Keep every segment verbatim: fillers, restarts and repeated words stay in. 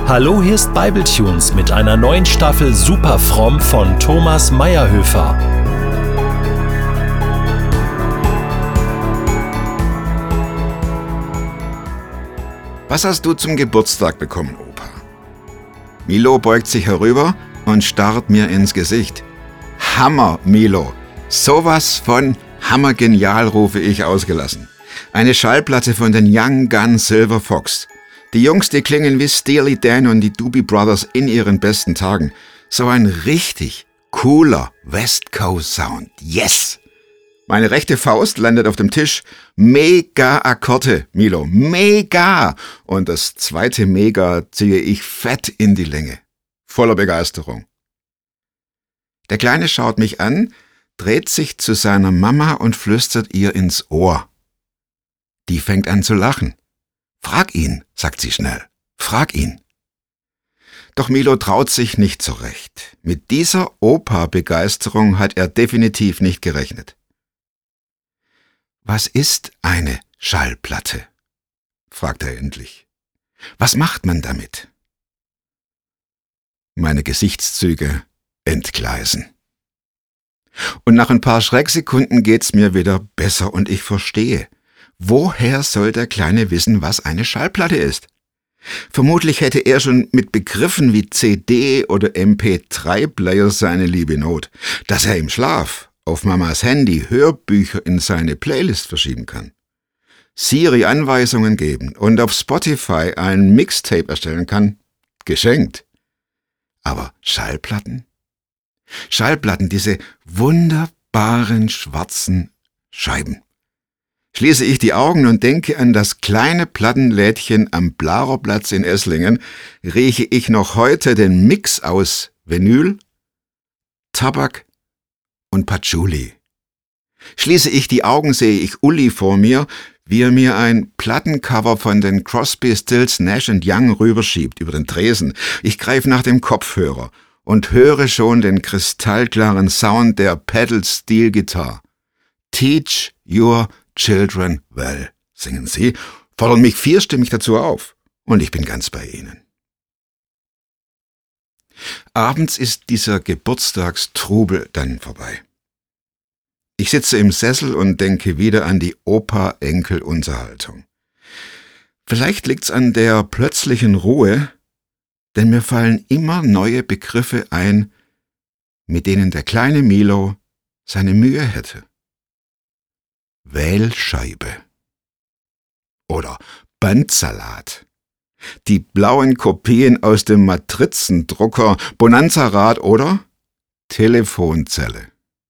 Hallo, hier ist Bibletunes mit einer neuen Staffel Super fromm von Thomas Meyerhöfer. Was hast du zum Geburtstag bekommen, Opa? Milo beugt sich herüber und starrt mir ins Gesicht. Hammer, Milo. Sowas von hammergenial, rufe ich ausgelassen. Eine Schallplatte von den Young Gun Silver Fox. Die Jungs, die klingen wie Steely Dan und die Doobie Brothers in ihren besten Tagen. So ein richtig cooler West Coast Sound. Yes! Meine rechte Faust landet auf dem Tisch. Mega Akkorde, Milo. Mega! Und das zweite Mega ziehe ich fett in die Länge. Voller Begeisterung. Der Kleine schaut mich an, dreht sich zu seiner Mama und flüstert ihr ins Ohr. Die fängt an zu lachen. Frag ihn, sagt sie schnell. Frag ihn. Doch Milo traut sich nicht so recht. Mit dieser Opa-Begeisterung hat er definitiv nicht gerechnet. Was ist eine Schallplatte? Fragt er endlich. Was macht man damit? Meine Gesichtszüge entgleisen. Und nach ein paar Schrecksekunden geht's mir wieder besser und ich verstehe. Woher soll der Kleine wissen, was eine Schallplatte ist? Vermutlich hätte er schon mit Begriffen wie C D oder M P drei Player seine liebe Not, dass er im Schlaf auf Mamas Handy Hörbücher in seine Playlist verschieben kann, Siri Anweisungen geben und auf Spotify ein Mixtape erstellen kann, geschenkt. Aber Schallplatten? Schallplatten, diese wunderbaren schwarzen Scheiben. Schließe ich die Augen und denke an das kleine Plattenlädchen am Blarerplatz in Esslingen, rieche ich noch heute den Mix aus Vinyl, Tabak und Patchouli. Schließe ich die Augen, sehe ich Uli vor mir, wie er mir ein Plattencover von den Crosby, Stills, Nash and Young rüberschiebt über den Tresen. Ich greife nach dem Kopfhörer und höre schon den kristallklaren Sound der Pedal Steel Guitar. Teach your children well, singen sie, fordern mich vierstimmig dazu auf. Und ich bin ganz bei ihnen. Abends ist dieser Geburtstagstrubel dann vorbei. Ich sitze im Sessel und denke wieder an die Opa-Enkel-Unterhaltung. Vielleicht liegt's an der plötzlichen Ruhe, denn mir fallen immer neue Begriffe ein, mit denen der kleine Milo seine Mühe hätte. Wählscheibe oder Bandsalat. Die blauen Kopien aus dem Matrizendrucker, Bonanza-Rad oder Telefonzelle.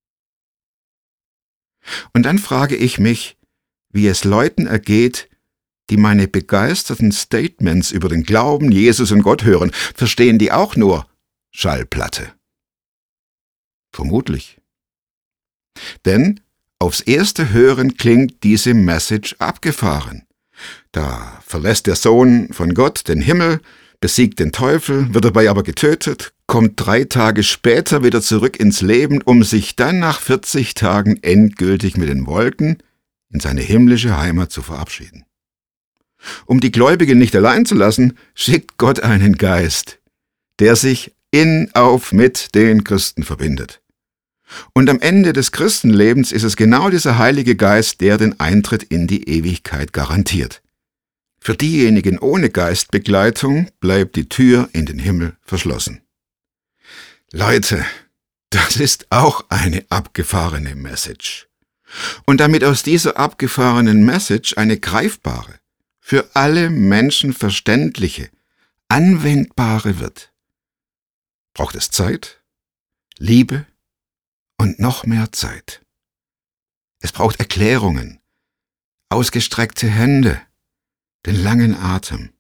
Und dann frage ich mich, wie es Leuten ergeht, die meine begeisterten Statements über den Glauben, Jesus und Gott hören. Verstehen die auch nur Schallplatte? Vermutlich. Denn aufs erste Hören klingt diese Message abgefahren. Da verlässt der Sohn von Gott den Himmel, besiegt den Teufel, wird dabei aber getötet, kommt drei Tage später wieder zurück ins Leben, um sich dann nach vierzig Tagen endgültig mit den Wolken in seine himmlische Heimat zu verabschieden. Um die Gläubigen nicht allein zu lassen, schickt Gott einen Geist, der sich in auf mit den Christen verbindet. Und am Ende des Christenlebens ist es genau dieser Heilige Geist, der den Eintritt in die Ewigkeit garantiert. Für diejenigen ohne Geistbegleitung bleibt die Tür in den Himmel verschlossen. Leute, das ist auch eine abgefahrene Message. Und damit aus dieser abgefahrenen Message eine greifbare, für alle Menschen verständliche, anwendbare wird, braucht es Zeit, Liebe und noch mehr Zeit. Es braucht Erklärungen, ausgestreckte Hände, den langen Atem.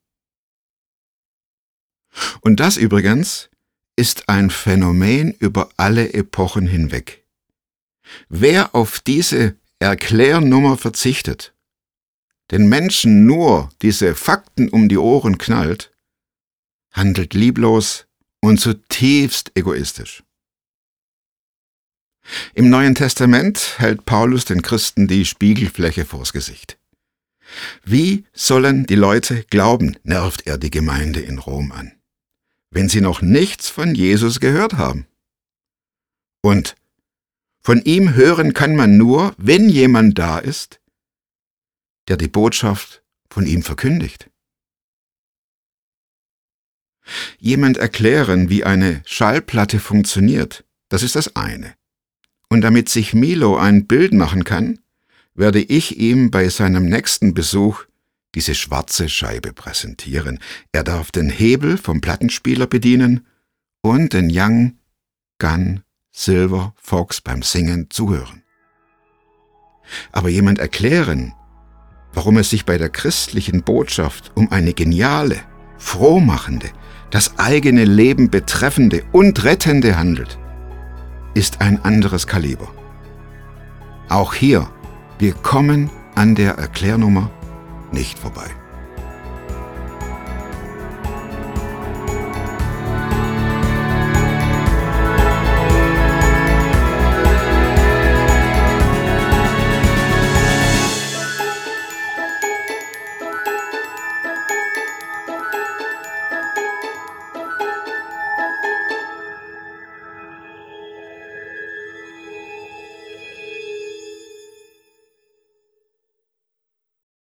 Und das übrigens ist ein Phänomen über alle Epochen hinweg. Wer auf diese Erklärnummer verzichtet, den Menschen nur diese Fakten um die Ohren knallt, handelt lieblos und zutiefst egoistisch. Im Neuen Testament hält Paulus den Christen die Spiegelfläche vors Gesicht. Wie sollen die Leute glauben, nervt er die Gemeinde in Rom an. wenn sie noch nichts von Jesus gehört haben. Und von ihm hören kann man nur, wenn jemand da ist, der die Botschaft von ihm verkündigt. Jemand erklären, wie eine Schallplatte funktioniert, das ist das eine. Und damit sich Milo ein Bild machen kann, werde ich ihm bei seinem nächsten Besuch diese schwarze Scheibe präsentieren. Er darf den Hebel vom Plattenspieler bedienen und den Young Gun Silver Fox beim Singen zuhören. Aber jemand erklären, warum es sich bei der christlichen Botschaft um eine geniale, frohmachende, das eigene Leben betreffende und rettende handelt, ist ein anderes Kaliber. Auch hier, wir kommen an der Erklärnummer nicht vorbei.